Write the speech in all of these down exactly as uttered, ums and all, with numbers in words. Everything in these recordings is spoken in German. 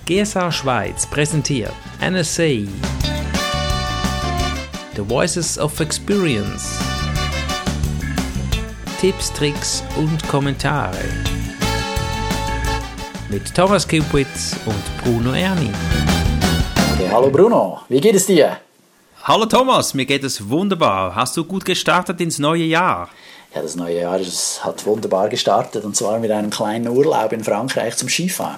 G S A Schweiz präsentiert N S A The Voices of Experience. Tipps, Tricks und Kommentare mit Thomas Kupwitz und Bruno Erni. Okay, hallo Bruno, wie geht es dir? Hallo Thomas, mir geht es wunderbar. Hast du gut gestartet ins neue Jahr? Ja, das neue Jahr das hat wunderbar gestartet, und zwar mit einem kleinen Urlaub in Frankreich zum Skifahren.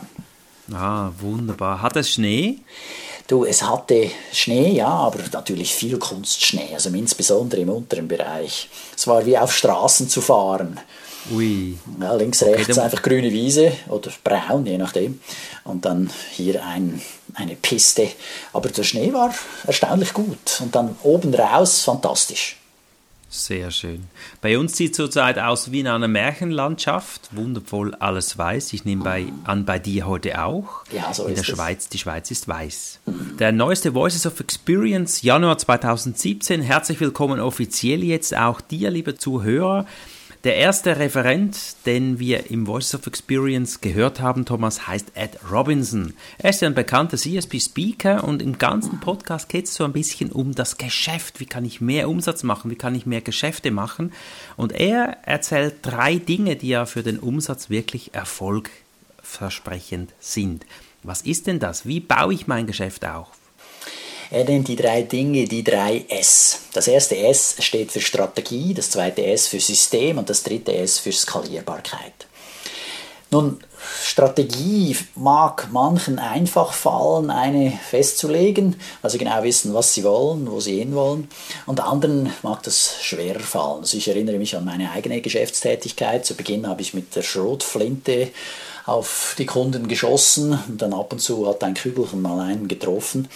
Ah, wunderbar. Hat es Schnee? Du, es hatte Schnee, ja, aber natürlich viel Kunstschnee, also insbesondere im unteren Bereich. Es war wie auf Straßen zu fahren. Ui. Ja, links, okay, rechts einfach grüne Wiese oder braun, je nachdem. Und dann hier ein, eine Piste. Aber der Schnee war erstaunlich gut. Und dann oben raus fantastisch. Sehr schön. Bei uns sieht es zurzeit aus wie in einer Märchenlandschaft. Wundervoll, alles weiß. Ich nehme bei, an, bei dir heute auch. Ja, so in ist der es. Schweiz, die Schweiz ist weiß. Mhm. Der neueste Voices of Experience, Januar zweitausendsiebzehn. Herzlich willkommen offiziell jetzt auch dir, liebe Zuhörer. Der erste Referent, den wir im Voices of Experience gehört haben, Thomas, heißt Ed Robinson. Er ist ja ein bekannter C S P-Speaker und im ganzen Podcast geht es so ein bisschen um das Geschäft. Wie kann ich mehr Umsatz machen? Wie kann ich mehr Geschäfte machen? Und er erzählt drei Dinge, die ja für den Umsatz wirklich erfolgversprechend sind. Was ist denn das? Wie baue ich mein Geschäft auf? Er nennt die drei Dinge die drei S. Das erste S steht für Strategie, das zweite S für System und das dritte S für Skalierbarkeit. Nun, Strategie mag manchen einfach fallen, eine festzulegen, weil sie genau wissen, was sie wollen, wo sie hinwollen. Und anderen mag das schwerer fallen. Also ich erinnere mich an meine eigene Geschäftstätigkeit. Zu Beginn habe ich mit der Schrotflinte auf die Kunden geschossen und dann ab und zu hat ein Kügelchen mal einen getroffen,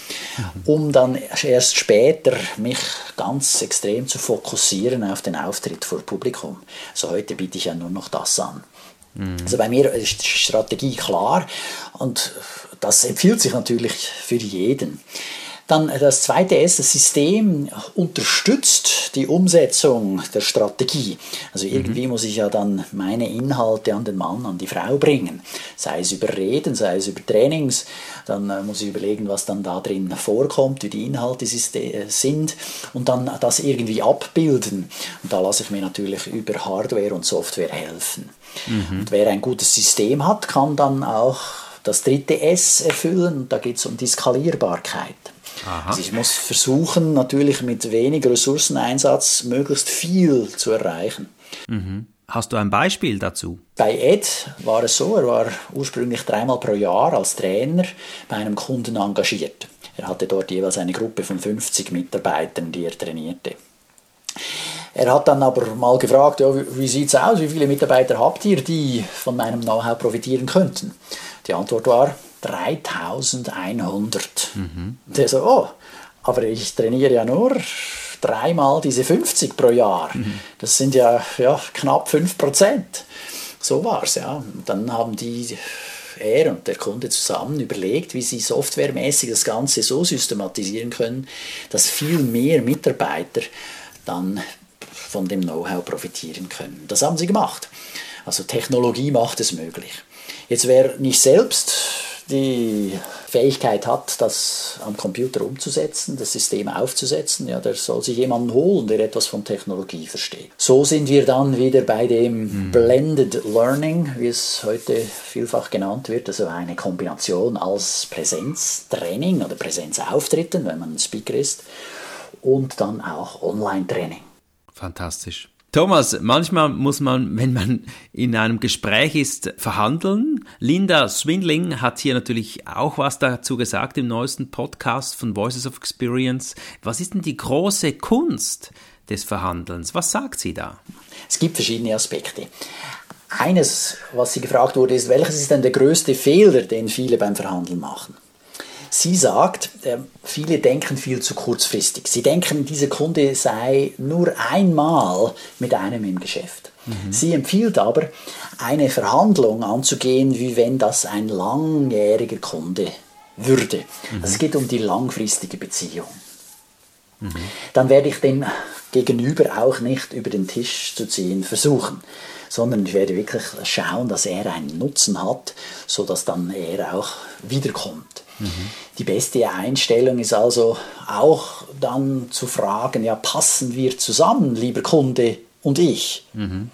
um dann erst später mich ganz extrem zu fokussieren auf den Auftritt vor Publikum. Also heute biete ich ja nur noch das an. Mhm. Also bei mir ist die Strategie klar und das empfiehlt sich natürlich für jeden. Dann das zweite S, das System unterstützt die Umsetzung der Strategie. Also irgendwie mhm. muss ich ja dann meine Inhalte an den Mann, an die Frau bringen. Sei es über Reden, sei es über Trainings. Dann äh, muss ich überlegen, was dann da drin vorkommt, wie die Inhalte sind und dann das irgendwie abbilden. Und da lasse ich mir natürlich über Hardware und Software helfen. Mhm. Und wer ein gutes System hat, kann dann auch das dritte S erfüllen. Und da geht es um die Skalierbarkeit. Also ich muss versuchen, natürlich mit wenig Ressourceneinsatz möglichst viel zu erreichen. Mhm. Hast du ein Beispiel dazu? Bei Ed war es so, er war ursprünglich dreimal pro Jahr als Trainer bei einem Kunden engagiert. Er hatte dort jeweils eine Gruppe von fünfzig Mitarbeitern, die er trainierte. Er hat dann aber mal gefragt, ja, wie sieht es aus, wie viele Mitarbeiter habt ihr, die von meinem Know-how profitieren könnten? Die Antwort war dreitausendeinhundert. Mhm. Und er so, oh, aber ich trainiere ja nur dreimal diese fünfzig pro Jahr. Mhm. Das sind ja, ja knapp fünf Prozent. So war es, ja. Und dann haben die, er und der Kunde zusammen überlegt, wie sie softwaremäßig das Ganze so systematisieren können, dass viel mehr Mitarbeiter dann von dem Know-how profitieren können. Das haben sie gemacht. Also Technologie macht es möglich. Jetzt, wer nicht selbst die Fähigkeit hat, das am Computer umzusetzen, das System aufzusetzen, ja, der soll sich jemanden holen, der etwas von Technologie versteht. So sind wir dann wieder bei dem mhm. Blended Learning, wie es heute vielfach genannt wird, also eine Kombination als Präsenztraining oder Präsenzauftritten, wenn man ein Speaker ist, und dann auch Online-Training. Fantastisch. Thomas, manchmal muss man, wenn man in einem Gespräch ist, verhandeln. Linda Swindling hat hier natürlich auch was dazu gesagt im neuesten Podcast von Voices of Experience. Was ist denn die große Kunst des Verhandelns? Was sagt sie da? Es gibt verschiedene Aspekte. Eines, was sie gefragt wurde, ist, welches ist denn der größte Fehler, den viele beim Verhandeln machen? Sie sagt, äh, viele denken viel zu kurzfristig. Sie denken, dieser Kunde sei nur einmal mit einem im Geschäft. Mhm. Sie empfiehlt aber, eine Verhandlung anzugehen, wie wenn das ein langjähriger Kunde würde. Mhm. Es geht um die langfristige Beziehung. Mhm. Dann werde ich den Gegenüber auch nicht über den Tisch zu ziehen versuchen, sondern ich werde wirklich schauen, dass er einen Nutzen hat, sodass dann er auch wiederkommt. Mhm. Die beste Einstellung ist also auch dann zu fragen, ja, passen wir zusammen, lieber Kunde und ich? Mhm.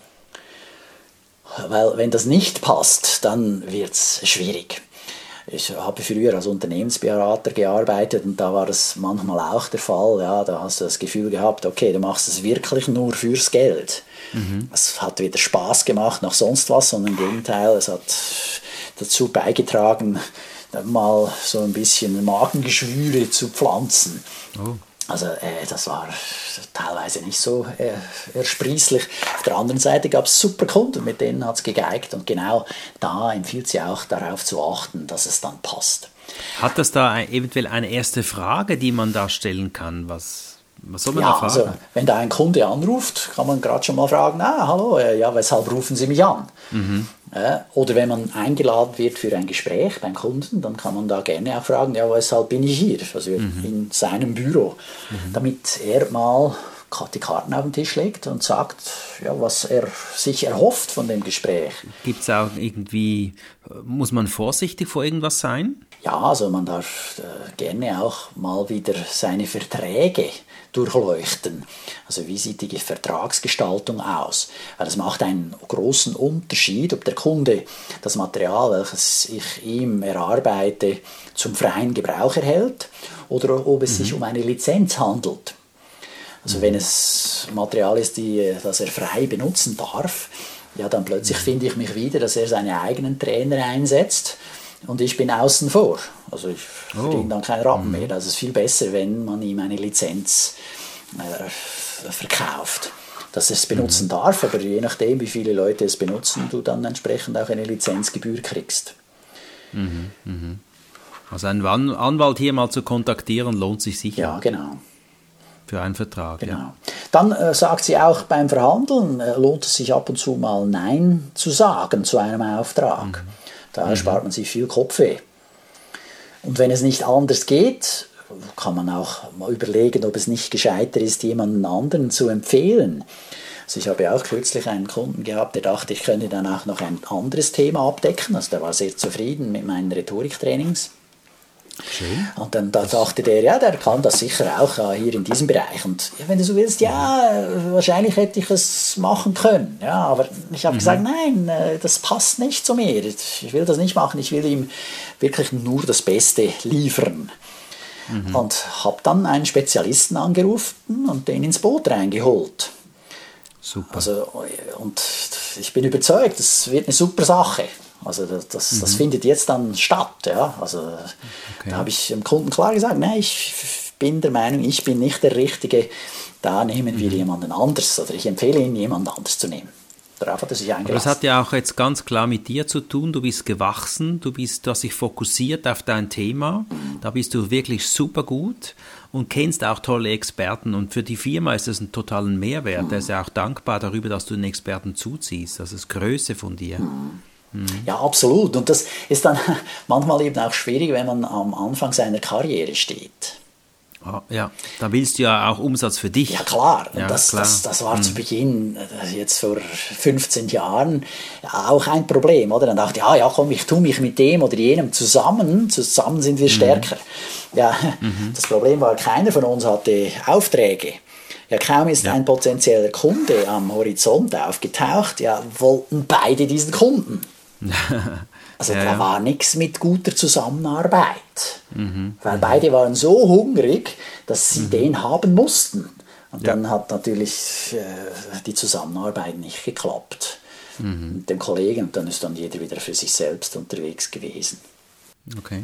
Weil wenn das nicht passt, dann wird es schwierig. Ich habe früher als Unternehmensberater gearbeitet und da war das manchmal auch der Fall. Ja, da hast du das Gefühl gehabt, okay, du machst es wirklich nur fürs Geld. Mhm. Es hat weder Spaß gemacht noch sonst was, sondern im Gegenteil, es hat dazu beigetragen, mal so ein bisschen Magengeschwüre zu pflanzen. Oh. Also äh, das war teilweise nicht so äh, ersprießlich. Auf der anderen Seite gab es super Kunden, mit denen hat es gegeigt. Und genau da empfiehlt sie auch darauf zu achten, dass es dann passt. Hat das da eventuell eine erste Frage, die man da stellen kann? Was, was soll man ja, da fragen? Also, wenn da ein Kunde anruft, kann man gerade schon mal fragen, ah, hallo, äh, ja, weshalb rufen Sie mich an? Mhm. Äh, oder wenn man eingeladen wird für ein Gespräch beim Kunden, dann kann man da gerne auch fragen, ja, weshalb bin ich hier? Also mhm. in seinem Büro, mhm. damit er mal die Karten auf den Tisch legt und sagt, ja, was er sich erhofft von dem Gespräch. Gibt es auch irgendwie, muss man vorsichtig vor irgendwas sein? Ja, also man darf äh, gerne auch mal wieder seine Verträge durchleuchten. Also wie sieht die Vertragsgestaltung aus? Weil das macht einen großen Unterschied, ob der Kunde das Material, welches ich ihm erarbeite, zum freien Gebrauch erhält oder ob es mhm. sich um eine Lizenz handelt. Also wenn es Material ist, die, das er frei benutzen darf, ja, dann plötzlich finde ich mich wieder, dass er seine eigenen Trainer einsetzt und ich bin außen vor. Also ich oh. verdiene dann keinen Rappen mehr. Also es ist viel besser, wenn man ihm eine Lizenz äh, verkauft, dass er es benutzen mhm. darf, aber je nachdem, wie viele Leute es benutzen, du dann entsprechend auch eine Lizenzgebühr kriegst. Mhm. Mhm. Also einen Anwalt hier mal zu kontaktieren, lohnt sich sicher. Ja, genau. Für einen Vertrag, genau. ja. Dann äh, sagt sie auch, beim Verhandeln äh, lohnt es sich ab und zu mal Nein zu sagen zu einem Auftrag. Mhm. Da mhm. spart man sich viel Kopfweh. Und wenn es nicht anders geht, kann man auch mal überlegen, ob es nicht gescheiter ist, jemanden anderen zu empfehlen. Also ich habe auch kürzlich einen Kunden gehabt, der dachte, ich könnte dann auch noch ein anderes Thema abdecken. Also der war sehr zufrieden mit meinen Rhetoriktrainings. Schön. Und dann da dachte der, ja, der kann das sicher auch äh, hier in diesem Bereich. Und ja, wenn du so willst, ja, wahrscheinlich hätte ich es machen können. Ja, aber ich habe mhm. gesagt, nein, äh, das passt nicht zu mir. Ich will das nicht machen, ich will ihm wirklich nur das Beste liefern. Mhm. Und habe dann einen Spezialisten angerufen und den ins Boot reingeholt. Super. Also, und ich bin überzeugt, das wird eine super Sache. Also das, das, mhm. das findet jetzt dann statt. Ja? Also okay. Da habe ich dem Kunden klar gesagt, nein, ich bin der Meinung, ich bin nicht der Richtige, da nehmen wir mhm. jemanden anders oder ich empfehle Ihnen, jemanden anders zu nehmen. Darauf hat er sich eingelassen. Aber das hat ja auch jetzt ganz klar mit dir zu tun, du bist gewachsen, du bist, du hast dich fokussiert auf dein Thema, mhm. da bist du wirklich super gut und kennst auch tolle Experten und für die Firma ist das ein totalen Mehrwert, mhm. der ist ja auch dankbar darüber, dass du den Experten zuziehst, das ist Größe von dir. Mhm. Ja, absolut. Und das ist dann manchmal eben auch schwierig, wenn man am Anfang seiner Karriere steht. Ja, da willst du ja auch Umsatz für dich. Ja, klar. Und ja, das, klar. Das, das war mhm. zu Beginn, jetzt vor fünfzehn Jahren, auch ein Problem. Oder? Dann dachte ich, ah, ja, komm, ich tue mich mit dem oder jenem zusammen. Zusammen sind wir stärker. Mhm. Ja, mhm. Das Problem war, keiner von uns hatte Aufträge. Ja, kaum ist ja. ein potenzieller Kunde am Horizont aufgetaucht, ja, wollten beide diesen Kunden. Also ja, da ja. war nichts mit guter Zusammenarbeit. Mhm. Weil beide waren so hungrig, dass sie mhm. den haben mussten. Und ja. dann hat natürlich äh, die Zusammenarbeit nicht geklappt mhm. mit dem Kollegen. Und dann ist dann jeder wieder für sich selbst unterwegs gewesen. Okay.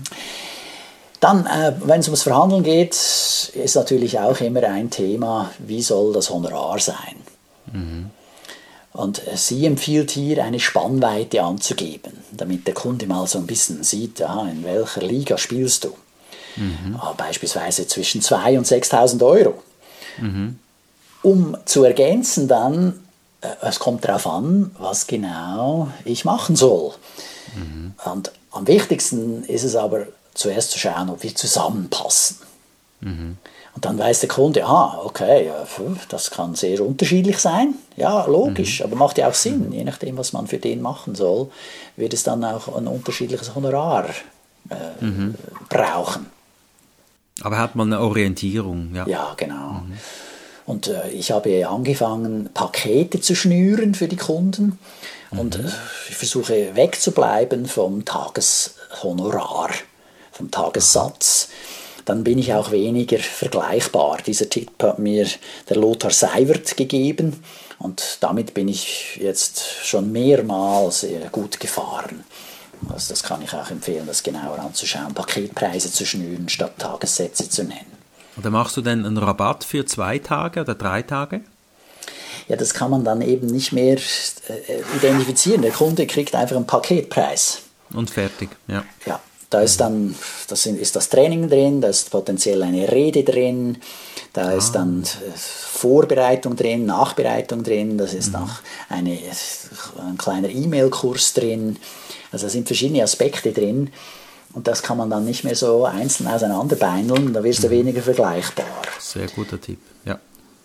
Dann, äh, wenn es ums Verhandeln geht, ist natürlich auch immer ein Thema, wie soll das Honorar sein? Mhm. Und sie empfiehlt hier, eine Spannweite anzugeben, damit der Kunde mal so ein bisschen sieht, aha, in welcher Liga spielst du. Mhm. Ah, beispielsweise zwischen zweitausend und sechstausend Euro. Mhm. Um zu ergänzen dann, äh, es kommt darauf an, was genau ich machen soll. Mhm. Und am wichtigsten ist es aber, zuerst zu schauen, ob wir zusammenpassen. Mhm. Und dann weiß der Kunde, ah, okay, das kann sehr unterschiedlich sein. Ja, logisch, mhm. aber macht ja auch Sinn. Je nachdem, was man für den machen soll, wird es dann auch ein unterschiedliches Honorar äh, mhm. brauchen. Aber hat man eine Orientierung, ja. Ja, genau. Mhm. Und äh, ich habe angefangen, Pakete zu schnüren für die Kunden. Mhm. Und äh, ich versuche wegzubleiben vom Tageshonorar, vom Tagessatz. Dann bin ich auch weniger vergleichbar. Dieser Tipp hat mir der Lothar Seiwert gegeben und damit bin ich jetzt schon mehrmals gut gefahren. Also das kann ich auch empfehlen, das genauer anzuschauen, Paketpreise zu schnüren, statt Tagessätze zu nennen. Oder machst du denn einen Rabatt für zwei Tage oder drei Tage? Ja, das kann man dann eben nicht mehr identifizieren. Der Kunde kriegt einfach einen Paketpreis. Und fertig, ja. Ja. Da ist dann das ist das Training drin, da ist potenziell eine Rede drin, da ah. ist dann Vorbereitung drin, Nachbereitung drin, das ist mhm. auch eine, ein kleiner E-Mail-Kurs drin. Also da sind verschiedene Aspekte drin und das kann man dann nicht mehr so einzeln auseinanderbeindeln, da wirst du mhm. weniger vergleichbar. Sehr guter Tipp, ja.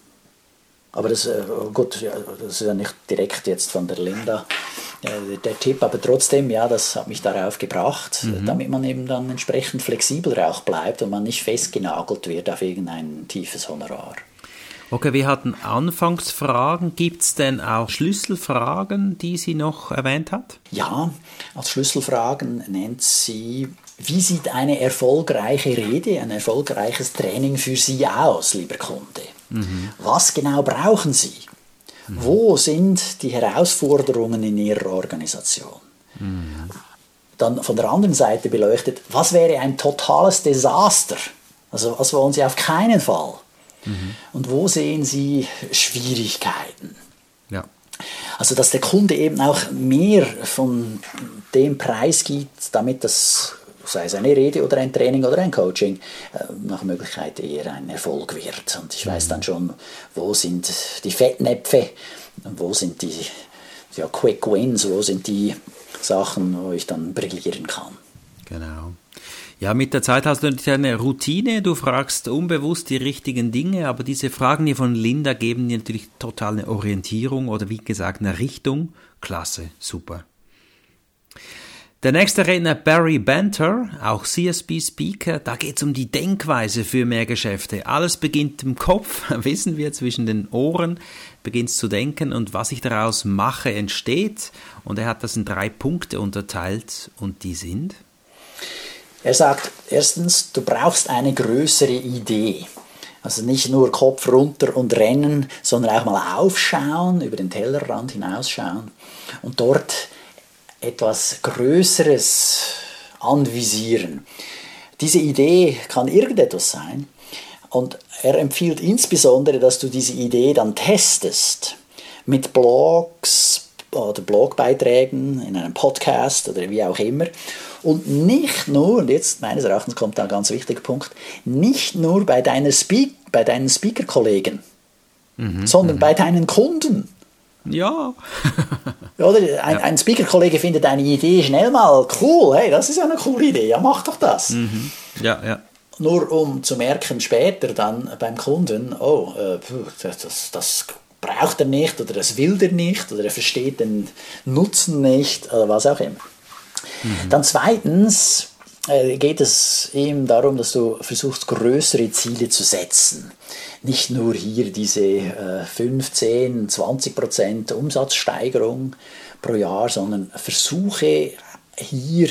Aber das, gut, das ist ja nicht direkt jetzt von der Linda der Tipp, aber trotzdem, ja, das hat mich darauf gebracht, mhm. damit man eben dann entsprechend flexibler auch bleibt und man nicht festgenagelt wird auf irgendein tiefes Honorar. Okay, wir hatten Anfangsfragen. Gibt es denn auch Schlüsselfragen, die sie noch erwähnt hat? Ja, als Schlüsselfragen nennt sie, wie sieht eine erfolgreiche Rede, ein erfolgreiches Training für Sie aus, lieber Kunde? Mhm. Was genau brauchen Sie? Mhm. Wo sind die Herausforderungen in Ihrer Organisation? Mhm. Dann von der anderen Seite beleuchtet, was wäre ein totales Desaster? Also was wollen Sie auf keinen Fall? Mhm. Und wo sehen Sie Schwierigkeiten? Ja. Also dass der Kunde eben auch mehr von dem Preis gibt, damit das, sei es eine Rede oder ein Training oder ein Coaching, nach Möglichkeit eher ein Erfolg wird. Und ich weiß dann schon, wo sind die Fettnäpfe, wo sind die ja, Quick Wins, wo sind die Sachen, wo ich dann brillieren kann. Genau. Ja, mit der Zeit hast du natürlich eine Routine, du fragst unbewusst die richtigen Dinge, aber diese Fragen hier von Linda geben dir natürlich total eine Orientierung oder wie gesagt eine Richtung. Klasse, super. Der nächste Redner, Barry Banter, auch C S B-Speaker, da geht es um die Denkweise für mehr Geschäfte. Alles beginnt im Kopf, wissen wir, zwischen den Ohren beginnt zu denken und was ich daraus mache, entsteht. Und er hat das in drei Punkte unterteilt und die sind... Er sagt, erstens, du brauchst eine größere Idee. Also nicht nur Kopf runter und rennen, sondern auch mal aufschauen, über den Tellerrand hinausschauen und dort etwas Größeres anvisieren. Diese Idee kann irgendetwas sein und er empfiehlt insbesondere, dass du diese Idee dann testest mit Blogs oder Blogbeiträgen in einem Podcast oder wie auch immer. Und nicht nur, und jetzt meines Erachtens kommt da ein ganz wichtiger Punkt, nicht nur bei, deiner Speak, bei deinen Speaker-Kollegen, mhm, sondern mhm. bei deinen Kunden. Ja. Oder ein, ja. ein Speaker-Kollege findet eine Idee schnell mal cool, hey, das ist ja eine coole Idee, ja, mach doch das. Mhm. Ja, ja. Nur um zu merken später dann beim Kunden, oh, äh, das, das braucht er nicht oder das will er nicht oder er versteht den Nutzen nicht oder was auch immer. Mhm. Dann zweitens äh, geht es eben darum, dass du versuchst, größere Ziele zu setzen. Nicht nur hier diese äh, fünfzehn, zwanzig Prozent Umsatzsteigerung pro Jahr, sondern versuche hier,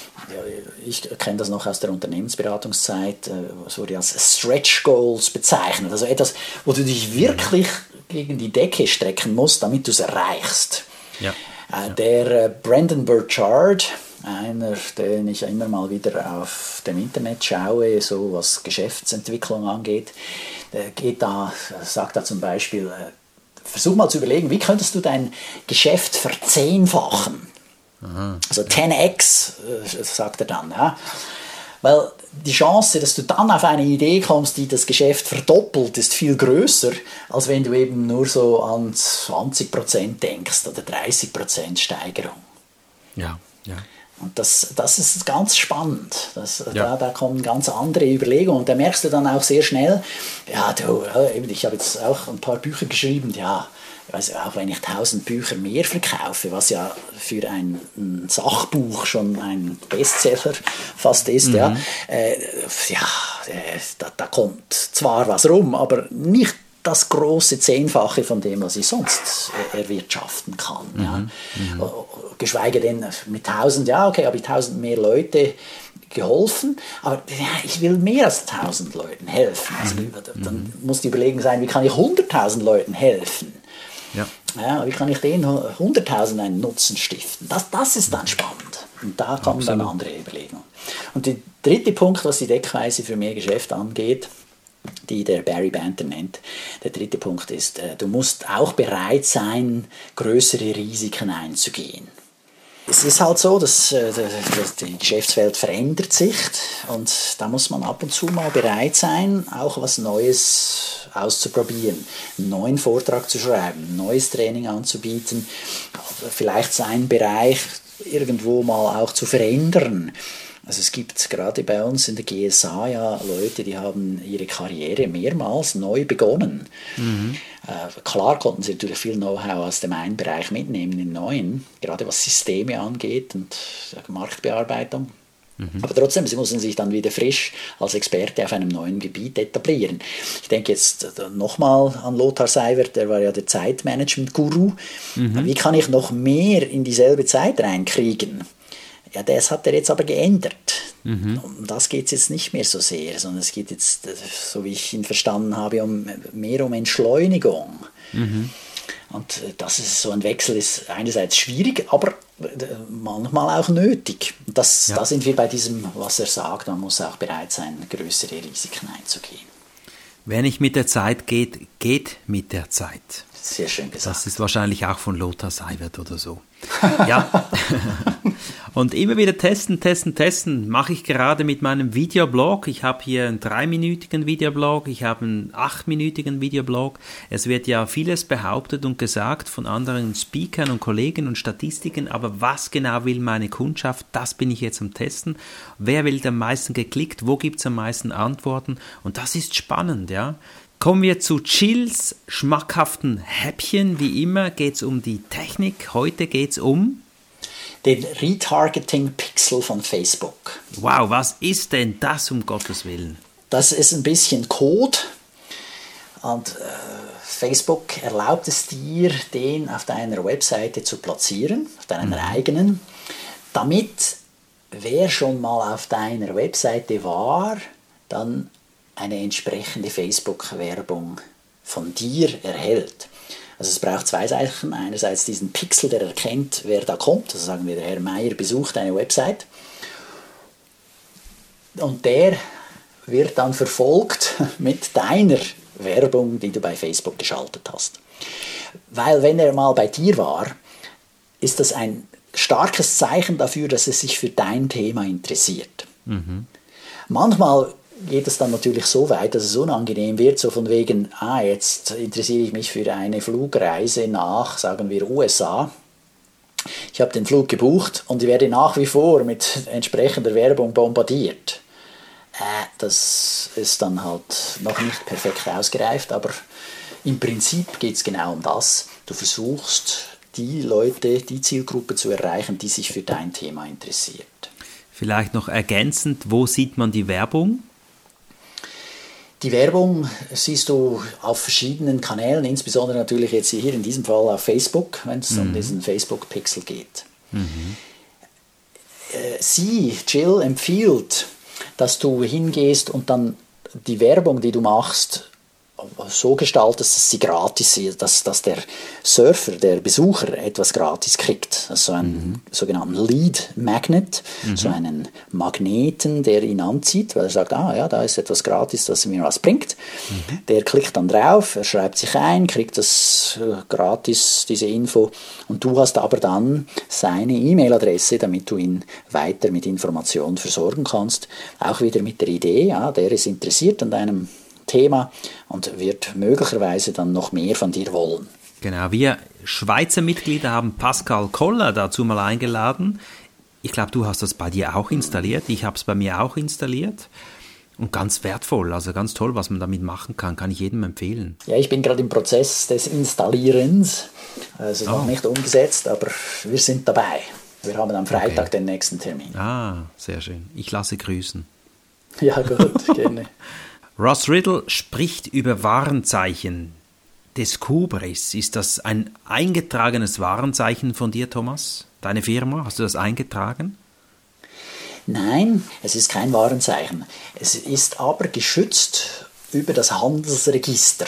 ich kenne das noch aus der Unternehmensberatungszeit, es wurde als Stretch Goals bezeichnet, also etwas, wo du dich wirklich gegen die Decke strecken musst, damit du es erreichst. Ja. Ja. Der Brandon Burchard, einer, den ich immer mal wieder auf dem Internet schaue, so was Geschäftsentwicklung angeht, der geht da, sagt da zum Beispiel, versuch mal zu überlegen, wie könntest du dein Geschäft verzehnfachen? Aha. Also zehn x, sagt er dann. Ja. Weil die Chance, dass du dann auf eine Idee kommst, die das Geschäft verdoppelt, ist viel größer, als wenn du eben nur so an zwanzig Prozent denkst oder dreißig Prozent Steigerung. Ja, ja. Und das, das ist ganz spannend. Das, ja. da, da kommen ganz andere Überlegungen. Und da merkst du dann auch sehr schnell, ja, du, ich habe jetzt auch ein paar Bücher geschrieben, ja, also auch wenn ich tausend Bücher mehr verkaufe, was ja für ein, ein Sachbuch schon ein Bestseller fast ist, mhm. ja, äh, ja äh, da, da kommt zwar was rum, aber nicht das große Zehnfache von dem, was ich sonst erwirtschaften kann. Mhm. Ja. Mhm. Geschweige denn mit tausend, ja, okay, habe ich tausend mehr Leute geholfen, aber ja, ich will mehr als tausend Leuten helfen. Also, mhm. Dann muss die Überlegung sein, wie kann ich hunderttausend Leuten helfen? Ja. Ja, wie kann ich den hunderttausend einen Nutzen stiften? Das, das ist dann spannend. Und da kommen Absolut. Dann andere Überlegungen. Und der dritte Punkt, was die Denkweise für mehr Geschäft angeht, die der Barry Banter nennt, der dritte Punkt ist, du musst auch bereit sein, größere Risiken einzugehen. Es ist halt so, dass, dass die Geschäftswelt verändert sich und da muss man ab und zu mal bereit sein, auch was Neues auszuprobieren, einen neuen Vortrag zu schreiben, ein neues Training anzubieten, vielleicht seinen Bereich irgendwo mal auch zu verändern. Also es gibt gerade bei uns in der G S A ja Leute, die haben ihre Karriere mehrmals neu begonnen. Mhm. Äh, klar konnten sie natürlich viel Know-how aus dem einen Bereich mitnehmen in den neuen, gerade was Systeme angeht und Marktbearbeitung. Mhm. Aber trotzdem, sie mussten sich dann wieder frisch als Experte auf einem neuen Gebiet etablieren. Ich denke jetzt nochmal an Lothar Seiwert, der war ja der Zeitmanagement-Guru. Mhm. Wie kann ich noch mehr in dieselbe Zeit reinkriegen? Ja, das hat er jetzt aber geändert. Mhm. Um das geht es jetzt nicht mehr so sehr, sondern es geht jetzt, so wie ich ihn verstanden habe, um, mehr um Entschleunigung. Mhm. Und das ist so ein Wechsel ist einerseits schwierig, aber manchmal auch nötig. Das, ja. Da sind wir bei diesem, was er sagt, man muss auch bereit sein, größere Risiken einzugehen. Wer nicht mit der Zeit geht, geht mit der Zeit. Sehr schön gesagt. Das ist wahrscheinlich auch von Lothar Seiwert oder so. Ja. Und immer wieder testen, testen, testen. Mache ich gerade mit meinem Videoblog. Ich habe hier einen dreiminütigen Videoblog, ich habe einen achtminütigen Videoblog. Es wird ja vieles behauptet und gesagt von anderen Speakern und Kollegen und Statistiken, aber was genau will meine Kundschaft, das bin ich jetzt am Testen. Wer will am meisten geklickt, wo gibt es am meisten Antworten? Und das ist spannend, ja. Kommen wir zu Gilles schmackhaften Häppchen. Wie immer geht es um die Technik. Heute geht es um den Retargeting-Pixel von Facebook. Wow, was ist denn das, um Gottes Willen? Das ist ein bisschen Code. Und äh, Facebook erlaubt es dir, den auf deiner Webseite zu platzieren, auf deiner mhm. eigenen, damit wer schon mal auf deiner Webseite war, dann eine entsprechende Facebook-Werbung von dir erhält. Also es braucht zwei Sachen. Einerseits diesen Pixel, der erkennt, wer da kommt. Also sagen wir, der Herr Meier besucht eine Website. Und der wird dann verfolgt mit deiner Werbung, die du bei Facebook geschaltet hast. Weil wenn er mal bei dir war, ist das ein starkes Zeichen dafür, dass er sich für dein Thema interessiert. Mhm. Manchmal geht es dann natürlich so weit, dass es unangenehm wird, so von wegen, ah, jetzt interessiere ich mich für eine Flugreise nach, sagen wir, U S A. Ich habe den Flug gebucht und ich werde nach wie vor mit entsprechender Werbung bombardiert. Äh, das ist dann halt noch nicht perfekt ausgereift, aber im Prinzip geht es genau um das. Du versuchst, die Leute, die Zielgruppe zu erreichen, die sich für dein Thema interessiert. Vielleicht noch ergänzend, wo sieht man die Werbung? Die Werbung siehst du auf verschiedenen Kanälen, insbesondere natürlich jetzt hier in diesem Fall auf Facebook, wenn es mhm. um diesen Facebook-Pixel geht. Mhm. Sie, Jill, empfiehlt, dass du hingehst und dann die Werbung, die du machst, so gestaltest, dass sie gratis ist, dass, dass der Surfer, der Besucher etwas gratis kriegt. Also einen mhm. sogenannten Lead Magnet, mhm. so einen Magneten, der ihn anzieht, weil er sagt, ah ja, da ist etwas gratis, das mir was bringt. Mhm. Der klickt dann drauf, er schreibt sich ein, kriegt das gratis, diese Info, und du hast aber dann seine E-Mail-Adresse, damit du ihn weiter mit Informationen versorgen kannst. Auch wieder mit der Idee, ja, der ist interessiert an deinem Thema und wird möglicherweise dann noch mehr von dir wollen. Genau, wir Schweizer Mitglieder haben Pascal Koller dazu mal eingeladen. Ich glaube, du hast das bei dir auch installiert. Ich habe es bei mir auch installiert. Und ganz wertvoll, also ganz toll, was man damit machen kann, kann ich jedem empfehlen. Ja, ich bin gerade im Prozess des Installierens, also noch Oh. nicht umgesetzt, aber wir sind dabei. Wir haben am Freitag Okay. den nächsten Termin. Ah, sehr schön. Ich lasse grüßen. Ja, gut, gerne. Ross Riddle spricht über Warenzeichen des Hubris. Ist das ein eingetragenes Warenzeichen von dir, Thomas? Deine Firma? Hast du das eingetragen? Nein, es ist kein Warenzeichen. Es ist aber geschützt über das Handelsregister.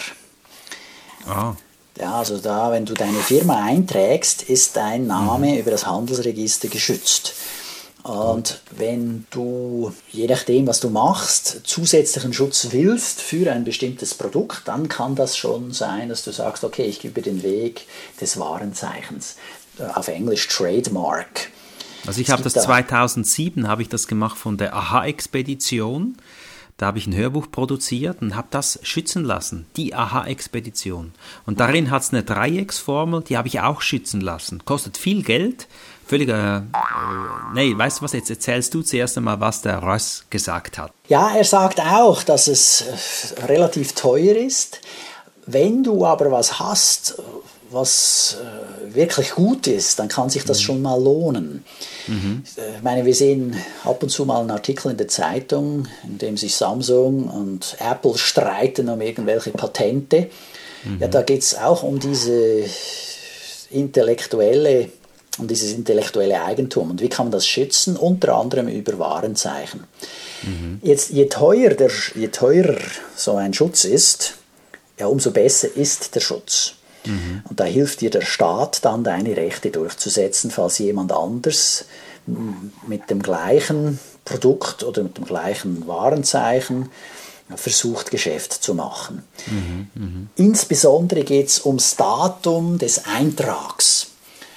Ah, Ja, also da, wenn du deine Firma einträgst, ist dein Name mhm. über das Handelsregister geschützt. Und wenn du, je nachdem, was du machst, zusätzlichen Schutz willst für ein bestimmtes Produkt, dann kann das schon sein, dass du sagst, okay, ich gehe den Weg des Warenzeichens. Auf Englisch Trademark. also ich habe das zweitausendsieben habe ich das gemacht von der A H-Expedition. Da habe ich ein Hörbuch produziert und habe das schützen lassen, die A H-Expedition. Und darin hat es eine Dreiecksformel, die habe ich auch schützen lassen. Kostet viel Geld, völliger... Äh, nee, weißt du was, jetzt erzählst du zuerst einmal, was der Ross gesagt hat. Ja, er sagt auch, dass es äh, relativ teuer ist. Wenn du aber was hast, was äh, wirklich gut ist, dann kann sich das mhm. schon mal lohnen. Mhm. Ich meine, wir sehen ab und zu mal einen Artikel in der Zeitung, in dem sich Samsung und Apple streiten um irgendwelche Patente. Mhm. Ja, da geht es auch um diese intellektuelle, um dieses intellektuelle Eigentum. Und wie kann man das schützen? Unter anderem über Warenzeichen. Mhm. Jetzt, je teurer, der, je teurer so ein Schutz ist, ja, umso besser ist der Schutz. Mhm. Und da hilft dir der Staat dann, deine Rechte durchzusetzen, falls jemand anders mit dem gleichen Produkt oder mit dem gleichen Warenzeichen versucht, Geschäft zu machen. Mhm. Mhm. Insbesondere geht es ums Datum des Eintrags.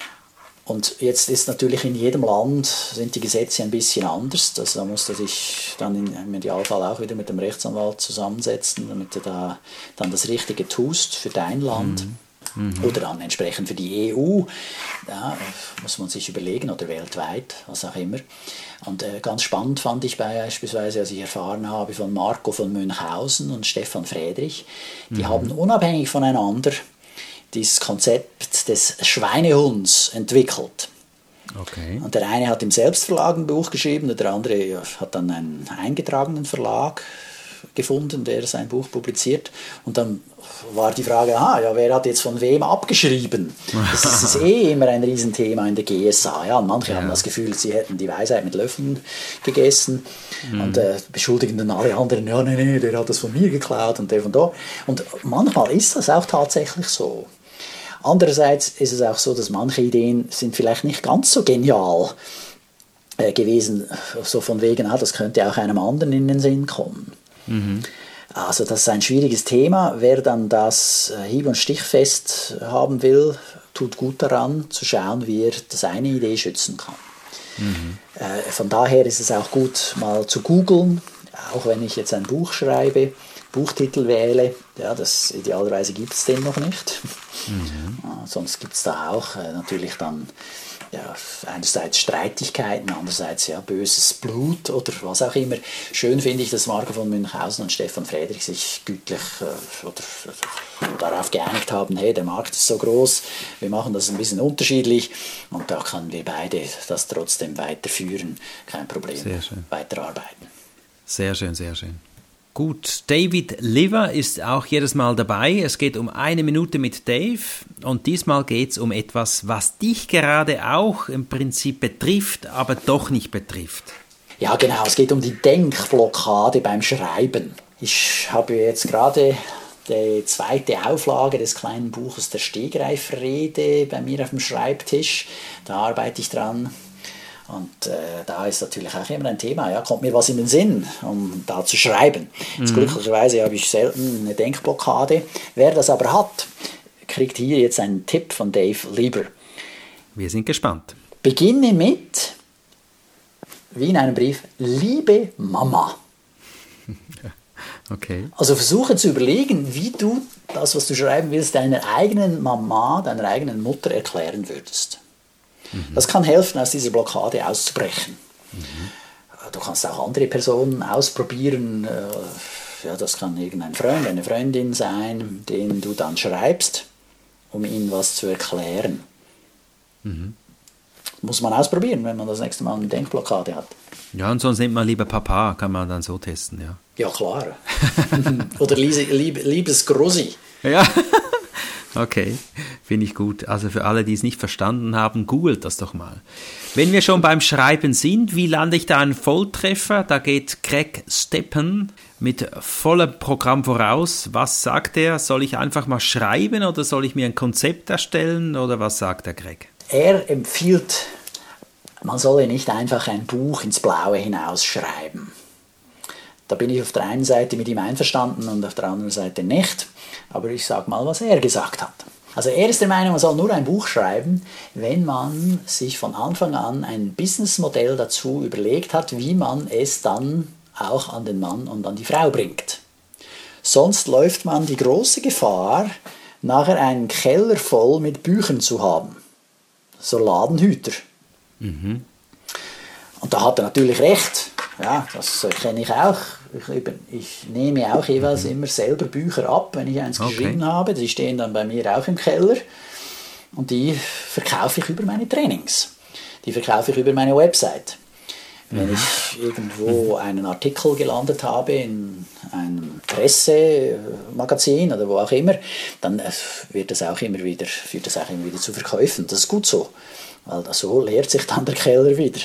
Und jetzt ist natürlich in jedem Land, sind die Gesetze ein bisschen anders. Also da musst du dich dann im Idealfall auch wieder mit dem Rechtsanwalt zusammensetzen, damit du da dann das Richtige tust für dein Land. Mhm. Mhm. Oder dann entsprechend für die E U, ja, muss man sich überlegen, oder weltweit, was auch immer. Und äh, ganz spannend fand ich beispielsweise, als ich erfahren habe von Marco von Münchhausen und Stefan Friedrich, die mhm. haben unabhängig voneinander dieses Konzept des Schweinehunds entwickelt. Okay. Und der eine hat im Selbstverlag ein Buch geschrieben, und der andere ja, hat dann einen eingetragenen Verlag gefunden, der sein Buch publiziert. Und dann war die Frage, ah, ja, wer hat jetzt von wem abgeschrieben? Das ist, das ist eh immer ein Riesenthema in der G S A. Ja, und manche ja. haben das Gefühl, sie hätten die Weisheit mit Löffeln gegessen mhm. und äh, beschuldigen dann alle anderen, ja, nee, nee, der hat das von mir geklaut und der von da. Und manchmal ist das auch tatsächlich so. Andererseits ist es auch so, dass manche Ideen sind vielleicht nicht ganz so genial äh, gewesen, so von wegen, ah, das könnte auch einem anderen in den Sinn kommen. Mhm. Also das ist ein schwieriges Thema. Wer dann das hieb- und stichfest haben will, tut gut daran, zu schauen, wie er seine Idee schützen kann. Mhm. Äh, von daher ist es auch gut, mal zu googeln, auch wenn ich jetzt ein Buch schreibe, Buchtitel wähle. Ja, das idealerweise gibt es den noch nicht. Mhm. Ja, sonst gibt es da auch äh, natürlich dann ja, einerseits Streitigkeiten, andererseits ja, böses Blut oder was auch immer. Schön finde ich, dass Marco von Münchhausen und Stefan Friedrich sich gütlich äh, oder, oder darauf geeinigt haben, hey, der Markt ist so groß, wir machen das ein bisschen unterschiedlich und da können wir beide das trotzdem weiterführen, kein Problem, sehr schön. Weiterarbeiten. Sehr schön, sehr schön. Gut, David Liver ist auch jedes Mal dabei. Es geht um eine Minute mit Dave und diesmal geht es um etwas, was dich gerade auch im Prinzip betrifft, aber doch nicht betrifft. Ja, genau, es geht um die Denkblockade beim Schreiben. Ich habe jetzt gerade die zweite Auflage des kleinen Buches Der Stegreifrede bei mir auf dem Schreibtisch. Da arbeite ich dran. Und äh, da ist natürlich auch immer ein Thema, ja, kommt mir was in den Sinn, um da zu schreiben. Jetzt, mhm. Glücklicherweise habe ich selten eine Denkblockade. Wer das aber hat, kriegt hier jetzt einen Tipp von Dave Lieber. Wir sind gespannt. Beginne mit, wie in einem Brief, liebe Mama. Okay. Also versuche zu überlegen, wie du das, was du schreiben willst, deiner eigenen Mama, deiner eigenen Mutter erklären würdest. Mhm. Das kann helfen, aus dieser Blockade auszubrechen. Mhm. Du kannst auch andere Personen ausprobieren. Ja, das kann irgendein Freund, eine Freundin sein, den du dann schreibst, um ihnen was zu erklären. Mhm. Muss man ausprobieren, wenn man das nächste Mal eine Denkblockade hat. Ja, und sonst nimmt man lieber Papa, kann man dann so testen, ja. Ja, klar. Oder lieb, liebes Grossi. Ja, okay, finde ich gut. Also für alle, die es nicht verstanden haben, googelt das doch mal. Wenn wir schon beim Schreiben sind, wie lande ich da einen Volltreffer? Da geht Greg Steppen mit vollem Programm voraus. Was sagt er? Soll ich einfach mal schreiben oder soll ich mir ein Konzept erstellen oder was sagt der Greg? Er empfiehlt, man solle nicht einfach ein Buch ins Blaue hinausschreiben. Da bin ich auf der einen Seite mit ihm einverstanden und auf der anderen Seite nicht. Aber ich sage mal, was er gesagt hat. Also er ist der Meinung, man soll nur ein Buch schreiben, wenn man sich von Anfang an ein Businessmodell dazu überlegt hat, wie man es dann auch an den Mann und an die Frau bringt. Sonst läuft man die große Gefahr, nachher einen Keller voll mit Büchern zu haben. So Ladenhüter. Mhm. Und da hat er natürlich recht. Ja, das kenne ich auch. Ich, ich nehme auch jeweils mhm. immer selber Bücher ab, wenn ich eins okay. geschrieben habe. Die stehen dann bei mir auch im Keller. Und die verkaufe ich über meine Trainings. Die verkaufe ich über meine Website. Wenn mhm. ich irgendwo einen Artikel gelandet habe in einem Pressemagazin oder wo auch immer, dann wird das auch immer wieder, führt das auch immer wieder zu Verkäufen. Das ist gut so, weil so leert sich dann der Keller wieder.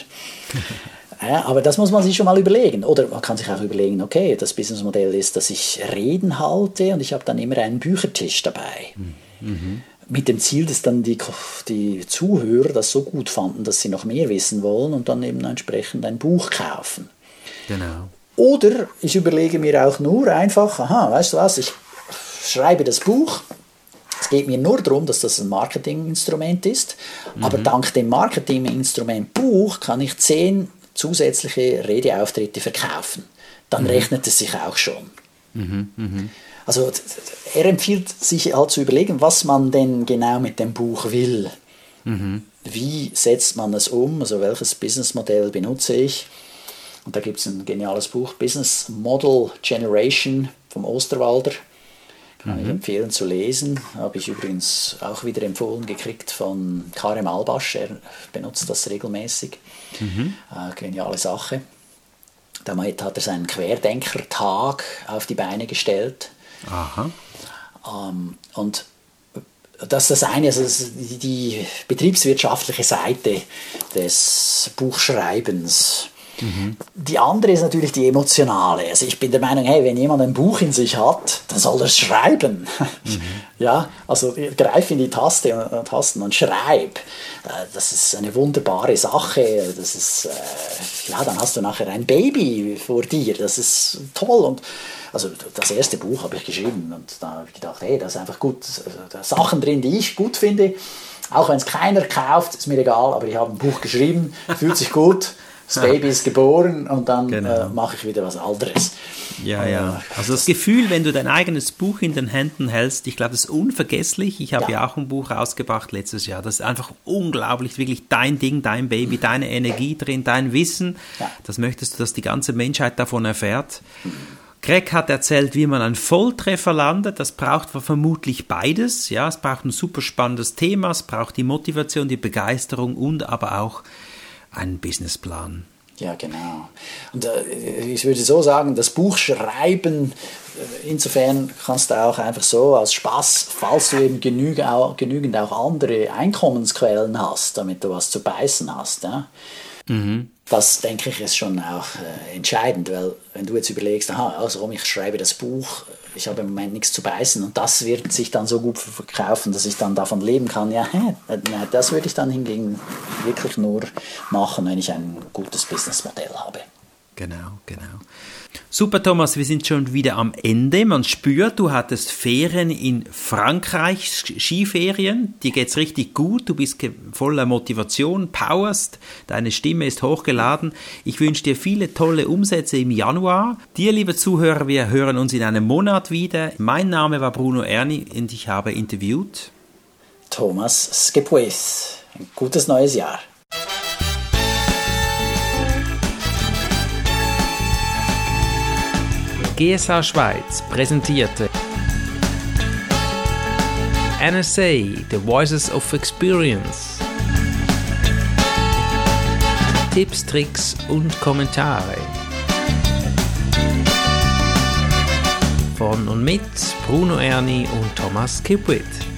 Ja, aber das muss man sich schon mal überlegen. Oder man kann sich auch überlegen, okay, das Businessmodell ist, dass ich Reden halte und ich habe dann immer einen Büchertisch dabei. Mhm. Mit dem Ziel, dass dann die, die Zuhörer das so gut fanden, dass sie noch mehr wissen wollen und dann eben entsprechend ein Buch kaufen. Genau. Oder ich überlege mir auch nur einfach, aha, weißt du was, ich schreibe das Buch. Es geht mir nur darum, dass das ein Marketinginstrument ist. Mhm. Aber dank dem Marketinginstrument Buch kann ich zehn zusätzliche Redeauftritte verkaufen. Dann mhm. rechnet es sich auch schon. Mhm. Mhm. Also er empfiehlt sich halt zu überlegen, was man denn genau mit dem Buch will. Mhm. Wie setzt man es um? Also welches Businessmodell benutze ich? Und da gibt es ein geniales Buch, Business Model Generation vom Osterwalder. Kann mhm. ich empfehlen zu lesen. Habe ich übrigens auch wieder empfohlen gekriegt von Karem Albasch. Er benutzt das regelmäßig. Mhm. Äh, geniale Sache. Damit hat er seinen Querdenker-Tag auf die Beine gestellt. Aha. Ähm, und das ist das eine, also das die, die betriebswirtschaftliche Seite des Buchschreibens. Mhm. Die andere ist natürlich die emotionale. Also ich bin der Meinung, hey, wenn jemand ein Buch in sich hat, dann soll er es schreiben. Mhm. Ja, also greif in die Taste und, und Tasten und schreib. Das ist eine wunderbare Sache. Das ist, äh, ja, dann hast du nachher ein Baby vor dir. Das ist toll. Und also das erste Buch habe ich geschrieben und da habe ich gedacht, hey, da ist einfach gut, da sind Sachen drin, die ich gut finde. Auch wenn es keiner kauft, ist mir egal, aber ich habe ein Buch geschrieben, fühlt sich gut. Das Baby ist geboren und dann genau. äh, mache ich wieder was anderes. Ja, ja. Also das Gefühl, wenn du dein eigenes Buch in den Händen hältst, ich glaube, das ist unvergesslich. Ich habe ja. ja auch ein Buch rausgebracht letztes Jahr. Das ist einfach unglaublich, wirklich dein Ding, dein Baby, deine Energie drin, dein Wissen. Ja. Das möchtest du, dass die ganze Menschheit davon erfährt. Greg hat erzählt, wie man einen Volltreffer landet. Das braucht vermutlich beides. Ja, es braucht ein super spannendes Thema, es braucht die Motivation, die Begeisterung und aber auch einen Businessplan. Ja, genau. Und äh, ich würde so sagen, das Buch schreiben, äh, insofern kannst du auch einfach so als Spaß, falls du eben genüg, auch, genügend auch andere Einkommensquellen hast, damit du was zu beißen hast. Ja? Mhm. Das, denke ich, ist schon auch äh, entscheidend, weil wenn du jetzt überlegst, aha, also ich schreibe das Buch, ich habe im Moment nichts zu beißen und das wird sich dann so gut verkaufen, dass ich dann davon leben kann, ja, hä, das würde ich dann hingegen wirklich nur machen, wenn ich ein gutes Businessmodell habe. Genau, genau. Super, Thomas, wir sind schon wieder am Ende. Man spürt, du hattest Ferien in Frankreich, Skiferien. Dir geht's richtig gut, du bist voller Motivation, powerst, deine Stimme ist hochgeladen. Ich wünsche dir viele tolle Umsätze im Januar. Dir, liebe Zuhörer, wir hören uns in einem Monat wieder. Mein Name war Bruno Erni und ich habe interviewt Thomas Skipwith. ein gutes neues Jahr. G S H Schweiz präsentierte N S A, The Voices of Experience. Tipps, Tricks und Kommentare. Von und mit Bruno Erni und Thomas Kipwith.